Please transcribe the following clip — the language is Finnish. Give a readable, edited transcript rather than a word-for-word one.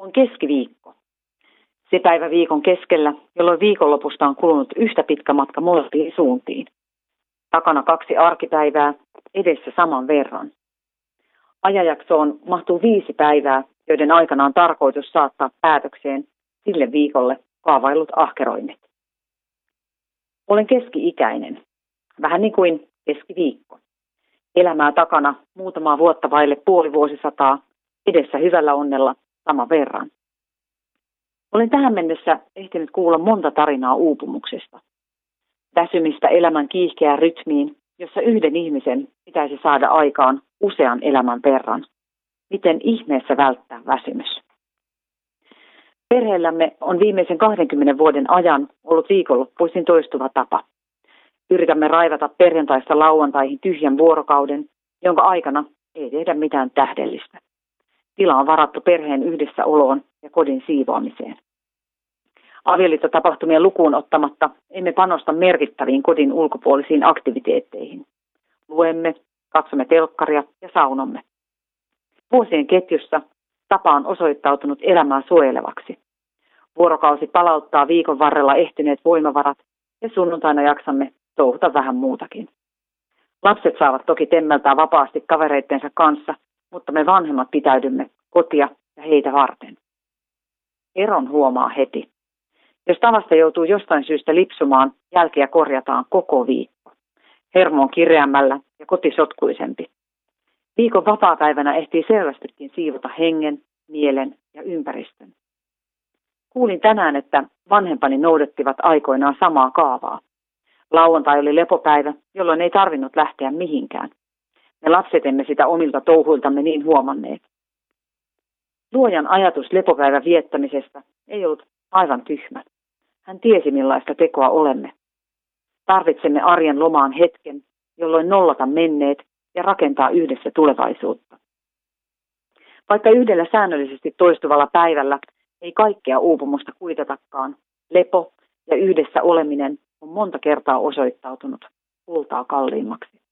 On keskiviikko. Se päivä viikon keskellä, jolloin viikonlopusta on kulunut yhtä pitkä matka molempiin suuntiin. Takana 2 arkipäivää, edessä saman verran. Ajanjaksoon mahtuu 5 päivää, joiden aikana on tarkoitus saattaa päätökseen sille viikolle kaavaillut ahkeroinnit. Olen keski-ikäinen, vähän niin kuin keskiviikko. Elämää takana muutamaa vuotta vaille puoli vuosisataa, edessä hyvällä onnella saman verran. Olen tähän mennessä ehtinyt kuulla monta tarinaa uupumuksesta. Väsymistä elämän kiihkeään rytmiin, jossa yhden ihmisen pitäisi saada aikaan usean elämän verran. Miten ihmeessä välttää väsymys? Perheellämme on viimeisen 20 vuoden ajan ollut viikonloppuisin toistuva tapa. Yritämme raivata perjantaista lauantaihin tyhjän vuorokauden, jonka aikana ei tehdä mitään tähdellistä. Tila on varattu perheen yhdessäoloon ja kodin siivoamiseen. Avioliittotapahtumien lukuun ottamatta emme panosta merkittäviin kodin ulkopuolisiin aktiviteetteihin. Luemme, katsomme telkkaria ja saunomme. Vuosien ketjussa tapa on osoittautunut elämää suojelevaksi. Vuorokausi palauttaa viikon varrella ehtyneet voimavarat ja sunnuntaina jaksamme touhuta vähän muutakin. Lapset saavat toki temmeltää vapaasti kavereittensa kanssa, mutta me vanhemmat pitäydymme kotia ja heitä varten. Eron huomaa heti. Jos tavasta joutuu jostain syystä lipsumaan, jälkeä korjataan koko viikko. Hermo on kireämmällä ja koti sotkuisempi. Viikon vapaapäivänä ehtii selvästikin siivota hengen, mielen ja ympäristön. Kuulin tänään, että vanhempani noudattivat aikoinaan samaa kaavaa. Lauantai oli lepopäivä, jolloin ei tarvinnut lähteä mihinkään. Me lapset emme sitä omilta touhuiltamme niin huomanneet. Luojan ajatus lepopäivän viettämisestä ei ollut aivan tyhmä. Hän tiesi, millaista tekoa olemme. Tarvitsemme arjen lomaan hetken, jolloin nollata menneet ja rakentaa yhdessä tulevaisuutta. Vaikka yhdellä säännöllisesti toistuvalla päivällä ei kaikkea uupumusta kuitatakaan, lepo ja yhdessä oleminen on monta kertaa osoittautunut kultaa kalliimmaksi.